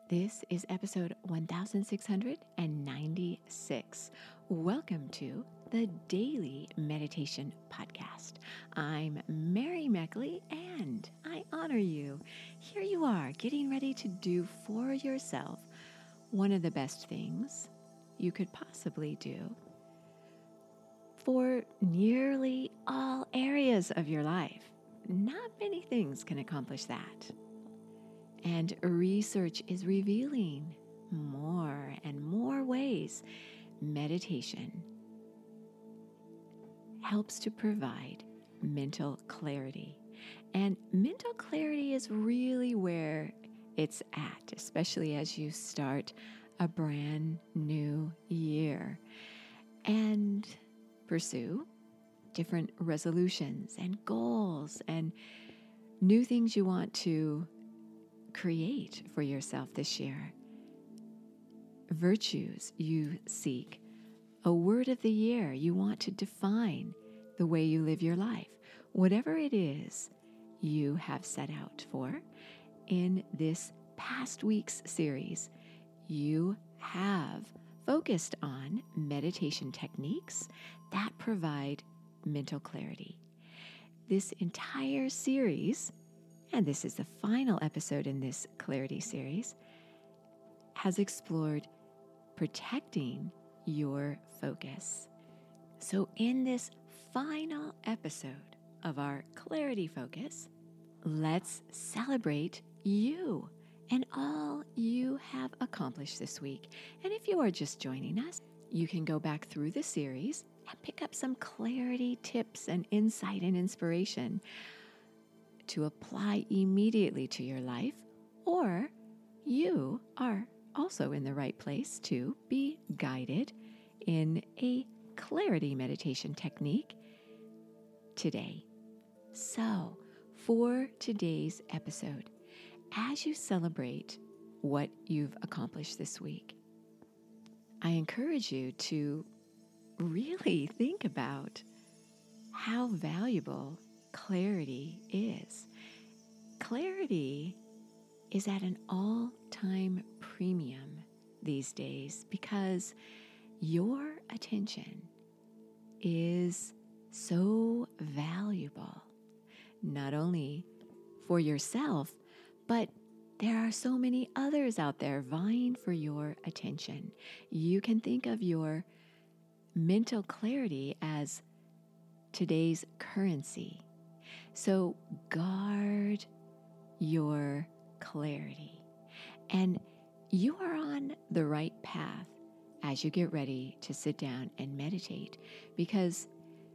This is episode 1696. Welcome to the Daily Meditation Podcast. I'm Mary Meckley, and I honor you. Here you are, getting ready to do for yourself one of the best things you could possibly do for nearly all areas of your life. Not many things can accomplish that. And research is revealing more and more ways meditation helps to provide mental clarity. And mental clarity is really where it's at, especially as you start a brand new year and pursue different resolutions and goals and new things you want to create for yourself this year. Virtues you seek, a word of the year you want to define the way you live your life. Whatever it is you have set out for in this past week's series, you have focused on meditation techniques that provide mental clarity. This entire series, and this is the final episode in this Clarity series, has explored protecting your focus. So in this final episode of our Clarity Focus, let's celebrate you and all you have accomplished this week. And if you are just joining us, you can go back through the series and pick up some clarity tips and insight and inspiration to apply immediately to your life, or you are also in the right place to be guided in a clarity meditation technique today. So, for today's episode, as you celebrate what you've accomplished this week, I encourage you to really think about how valuable clarity is. Clarity is at an all-time premium these days because your attention is so valuable, not only for yourself, but there are so many others out there vying for your attention. You can think of your mental clarity as today's currency. So guard your clarity. And you are on the right path as you get ready to sit down and meditate, because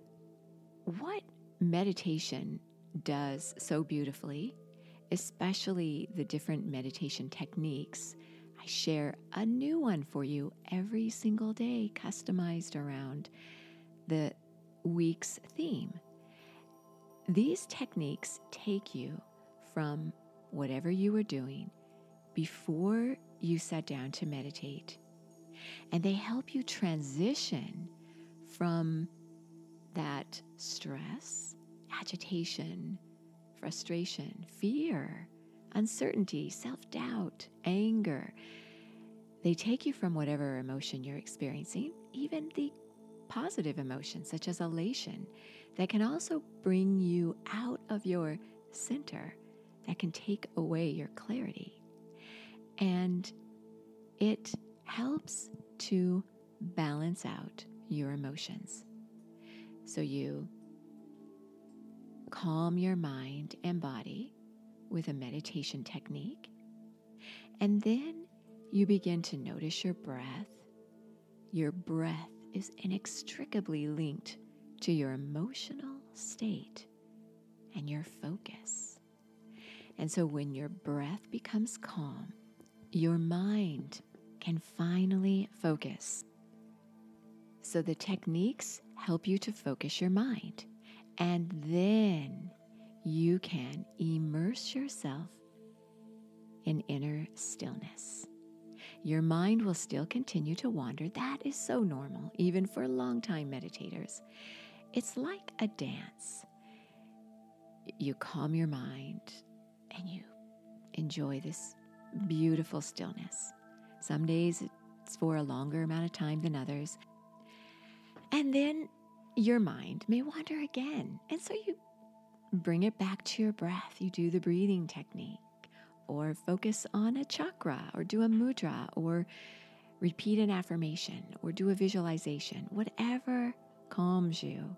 what meditation does so beautifully, especially the different meditation techniques, I share a new one for you every single day, customized around the week's theme. These techniques take you from whatever you were doing before you sat down to meditate, and they help you transition from that stress, agitation, frustration, fear, uncertainty, self-doubt, anger. They take you from whatever emotion you're experiencing, even the positive emotions such as elation, that can also bring you out of your center, that can take away your clarity. And it helps to balance out your emotions. So you calm your mind and body with a meditation technique, and then you begin to notice your breath. Your breath is inextricably linked to your emotional state and your focus. And so when your breath becomes calm, your mind can finally focus. So the techniques help you to focus your mind, and then you can immerse yourself in inner stillness. Your mind will still continue to wander. That is so normal, even for long-time meditators. It's like a dance. You calm your mind and you enjoy this beautiful stillness. Some days it's for a longer amount of time than others. And then your mind may wander again. And so you bring it back to your breath. You do the breathing technique, or focus on a chakra, or do a mudra, or repeat an affirmation, or do a visualization, whatever calms you.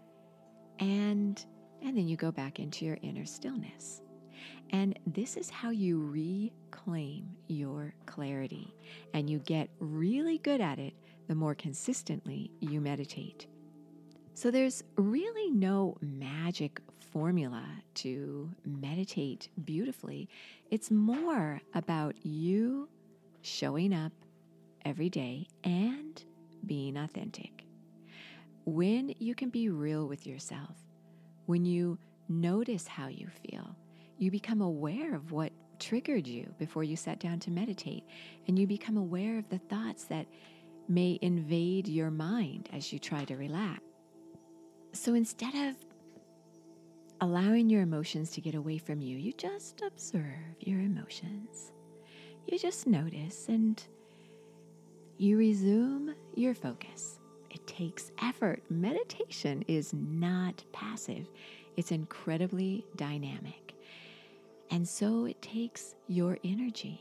And then you go back into your inner stillness. And this is how you reclaim your clarity. And you get really good at it the more consistently you meditate. So there's really no magic formula to meditate beautifully. It's more about you showing up every day and being authentic. When you can be real with yourself, when you notice how you feel, you become aware of what triggered you before you sat down to meditate, and you become aware of the thoughts that may invade your mind as you try to relax. So instead of allowing your emotions to get away from you, you just observe your emotions. You just notice and you resume your focus. It takes effort. Meditation is not passive. It's incredibly dynamic. And so it takes your energy,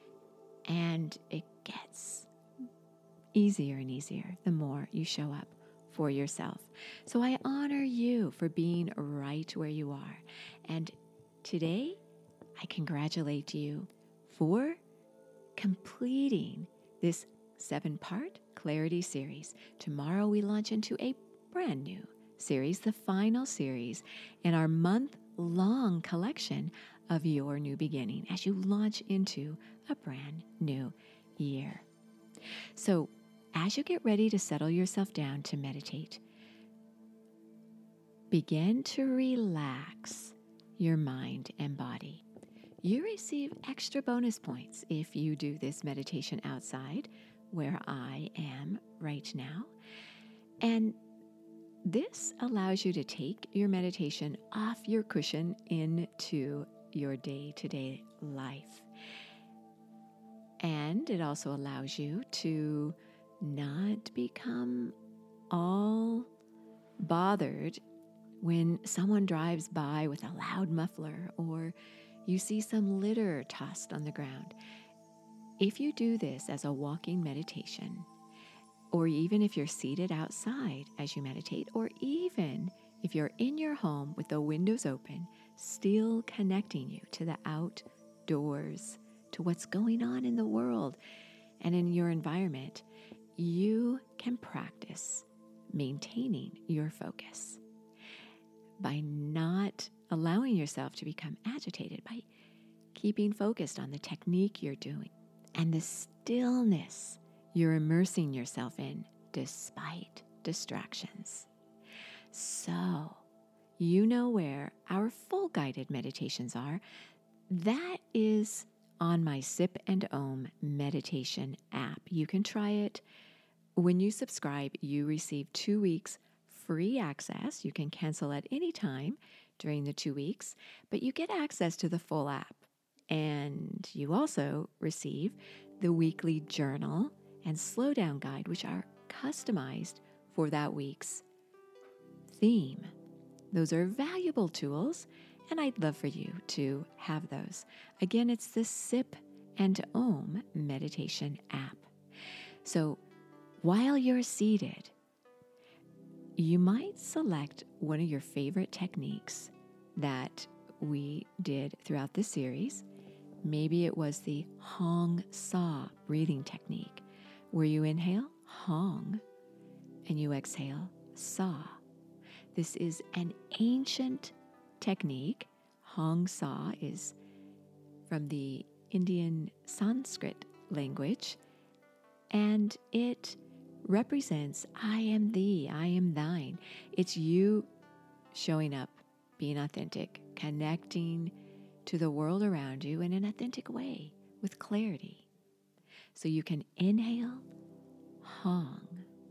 and it gets easier and easier the more you show up for yourself. So I honor you for being right where you are. And today, I congratulate you for completing this 7-part Clarity series. Tomorrow we launch into a brand new series, the final series in our month-long collection of Your New Beginning as you launch into a brand new year. So as you get ready to settle yourself down to meditate, begin to relax your mind and body. You receive extra bonus points if you do this meditation outside, where I am right now. And this allows you to take your meditation off your cushion into your day-to-day life. And it also allows you to not become all bothered when someone drives by with a loud muffler or you see some litter tossed on the ground. If you do this as a walking meditation, or even if you're seated outside as you meditate, or even if you're in your home with the windows open, still connecting you to the outdoors, to what's going on in the world and in your environment, you can practice maintaining your focus by not allowing yourself to become agitated, by keeping focused on the technique you're doing and the stillness you're immersing yourself in despite distractions. So, you know where our full guided meditations are. That is on my Sip and Om meditation app. You can try it. When you subscribe, you receive 2 weeks free access. You can cancel at any time during the 2 weeks, but you get access to the full app. And you also receive the weekly journal and slowdown guide, which are customized for that week's theme. Those are valuable tools, and I'd love for you to have those. Again, it's the Sip and Om meditation app. So while you're seated, you might select one of your favorite techniques that we did throughout the series. Maybe it was the Hong Sa breathing technique, where you inhale Hong and you exhale Sa. This is an ancient technique. Hong Sa is from the Indian Sanskrit language, and it represents I am thee, I am thine. It's you showing up, being authentic, connecting to the world around you in an authentic way with clarity. So you can inhale Hong,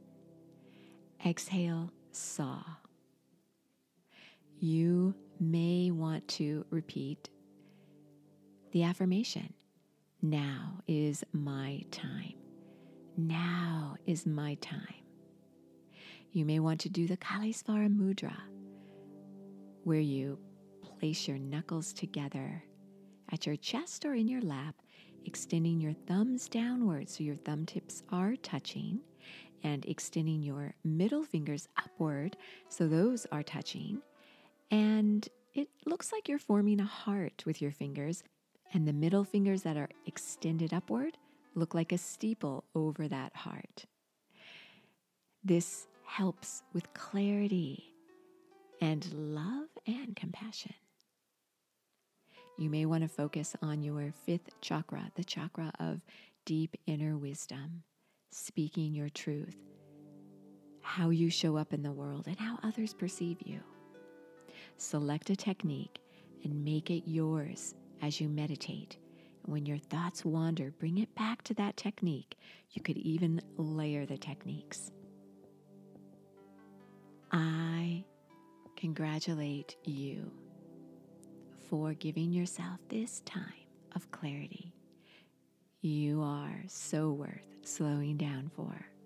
exhale Sa. You may want to repeat the affirmation, Now is my time. Now is my time. You may want to do the Kalisvara Mudra, where you place your knuckles together at your chest or in your lap, extending your thumbs downward so your thumb tips are touching, and extending your middle fingers upward so those are touching. And it looks like you're forming a heart with your fingers, and the middle fingers that are extended upward look like a steeple over that heart. This helps with clarity and love and compassion. You may want to focus on your fifth chakra, the chakra of deep inner wisdom, speaking your truth, how you show up in the world, and how others perceive you. Select a technique and make it yours as you meditate. When your thoughts wander, bring it back to that technique. You could even layer the techniques. I congratulate you for giving yourself this time of clarity. You are so worth slowing down for.